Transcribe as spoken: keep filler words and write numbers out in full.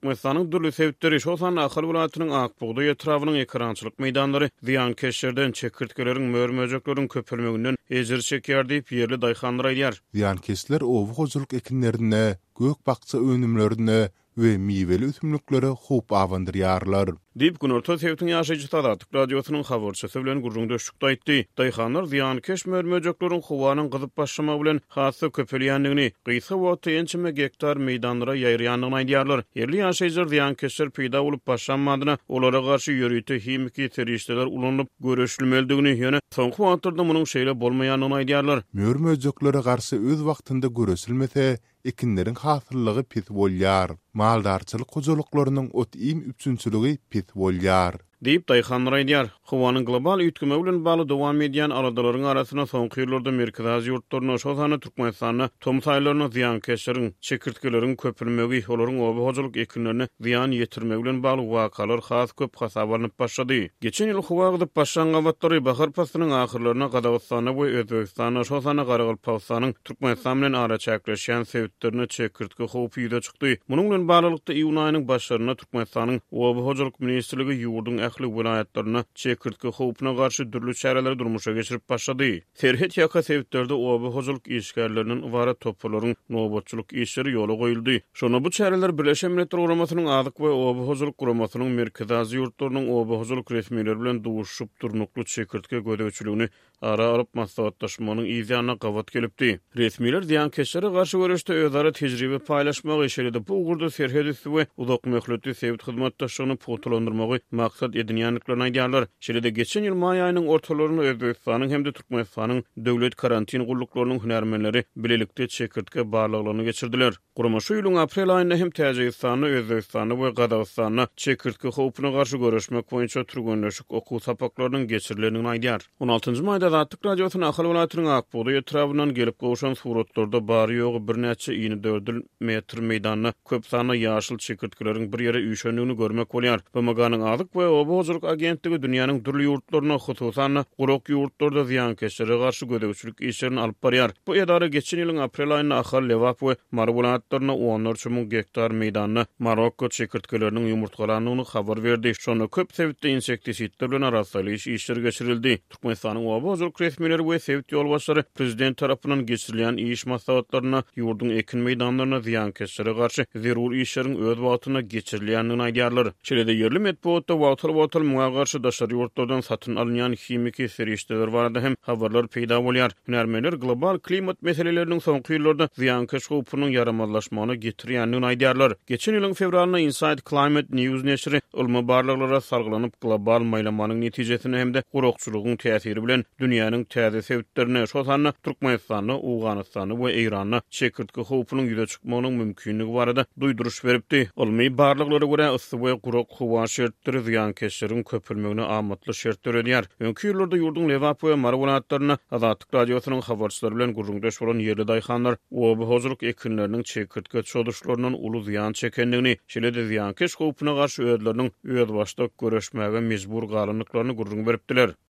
Türkmenistan'ın dürli sebepleri şosan Ahal vilayatynyň Akbuğda etrafynyň ekrançylyk meýdanlary ziýankeşlerden çekirtkelerin, mörmöjeklerin köpelmeginden ejir çekýär diýip ýerli daýhanlar aýdýar. Ziýankesler owu hojuluk ekinlerine, gök bakça önümlerine we miweli ötümlüklere hop awandyrýarlar. Diýip Günorta Sewtiň ýaşaýjy Tadatyk radiosynyň habarçysy bilen gurrunda şükda aýtdy. Daýhanlar ziýankeş mörmöjeklerin howanyň gyzyp başlamagy bilen hasy köpelýändigini, gysga wagtda ençime gektar meýdanlara ýaýrýandygyny aýdýarlar. Yerli ýaşaýjylar ziýankeşler peýda bolup başlanmadyna, olara garşy ýörüýte himiki terişdeler ulanyp göreşilmeligini, ýöne soňky wagtlarda munyň şeýle bolmaýanyny aýdýarlar. Mörmöjeklere garşy öz wagtynda göreşilmese, ekinlerin hasyllygy pis bolýar. Maldarçylyk hojalyklarynyň ot-im üçünçüligi pis bolýar. Diýip daýhanlar aýdýar. Howanyň global üýtgeme bilen bagly dowam edýän aradalaryň arasyna soňky ýyllarda merkezi ýurtlaryna, şoňsany Türkmenistanyna, tomsaýlaryna ziýankeşleriň, çekirtkelerin köpülmegi, olaryň oba hojalyk ekinlerine ziýan ýetirmegi bilen bagly wakalar has köp hasabarlanıp başlady. Geçen ýyl howa gydyp başlan gawatlary bahar pasynyň ahyrlaryna Gadagystana we Özbegistana, şoňsany Garagylpagystanyň Türkmenistan bilen ara çäkleşýän sebäplerini çekirtke howpy ýüze çykdy. Munyň bilen baglykda iýun aýynyň başlaryna Türkmenistanyň oba hojalyk ministrligi ýurdun ähli vilayatlaryna çekirtke howpyna garşy dürli çäreler durmuşa geçirip başlady. Serhet ýaka sebäplerde oba hojalyk işgärleriniň wara toplaryň nobatçylyk işleri ýola goýuldy. Şonu bu çäreler Birleşen Milletler Guramasynyň adyk we oba hojalyk guramasynyň merkezi ýurtlarynyň oba hojalyk resmiýetleri bilen duşup durnukly çekirtke gödäwçiligini ara aryp maslahatlaşmanyň ýyzyna gawat gelipdi. Resmiýetler ziýankeşlere garşy görüşde özara tejribe paýlaşmagy işlerinde bu ugurda serhet üstü we uzak möhletli sebit hyzmatdaşlygyny putulandyrmagy maksat edinýänliklerini aýdýarlar. Şeýle-de geçen ýyl maý aýynyň ortalaryny Özbegistanyň hem de Türkmenistanyň döwlet karantin guruluklarynyň hünärmenleri bilelikde çekirtke barlygyny geçirdiler. Gurama şu ýylyň aprel aýynda hem Täjikistanyň, Özbegistanyň we Gadagystanyň çekirtke howpyna garşy görüşmek boýunça türgünleşik okuw sapaklarynyň geçirilenini aýdýar. on altynjy maýda Tadatyk radiosynyň Ahal vilayatynyň Akbuğda etrafyndan gelip gowşan suratlarda bary ýogy bir näçe ýyny dördül metr meýdanyna köp sany ýaşyl çekirtkelerin bir ýere üýşendigini görmek bolýar. B M G'nyň adyk we oba hojalyk agentligi dünýäniň dürli ýurtlaryna, hususan gurak ýurtlarda ziýankeşlere garşy gödäwçilik işlerini alyp barýar. Bu edara geçen ýylyň aprel aýynda Ahal, Lewap we Mara vilayatlaryna onlarça müň gektar meýdanyna Marokko çekirtkeleriniň ýumurtgalandygyny habar berdi. Şonu köp sebäpde insektisitler bilen araslyş işleri geçirildi. Türkmenistanyň oba hojalyk resmiýetleri we sebit ýolbaşçylary prezident tarapyndan geçirilýän iş maslahatlaryna ýurdun ekin meýdanlaryna ziýankeşlere garşy zerur işleriň öz wagtyna geçirilýändigini aýdýarlar. Şeýle-de ýerli medeniýetde wagtal-wagtal muňa garşy daşary ýurtlardan satyn alynýan himiki serişdeler barada hem habarlar peýda bolýar. Hünärmenler global klimat meseleleriniň soňky ýyllarda ziýankeş howpynyň ýaramazlaşmagyna getirýändigini aýdýarlar. Geçen ýylyň fevralyna Inside Climate News neşri ulma barlyklara sargylanyp global maýlamanyň netijesini hem de gurakçylygyň täsiri bilen dünýäniň täze sebäplerini, şoňsany Türkmenistany, Awganystany we Irany çekirtke howpynyň ýüze çykmagynyň mümkinligi barada duýduruş beripdi. Ulmy barlyklara görä ysy we gurak howa şertleri ziýankeşleriň köpülmegine amatly şertler edýär. Öňki ýyllarda ýurdun Lewap we Mara vilayatlaryna Tadatyk radiosynyň habarçylary bilen gurrundaş bolan ýerli daýhanlar oba hojalyk ekinleriniň çekirtke çoduşlarynyň uly ziýan çekendigini, şeýle-de ziýankeş howpyna garşy özleriniň öz başda göreşmäge mejbur galanyklaryny gurrun beripdiler.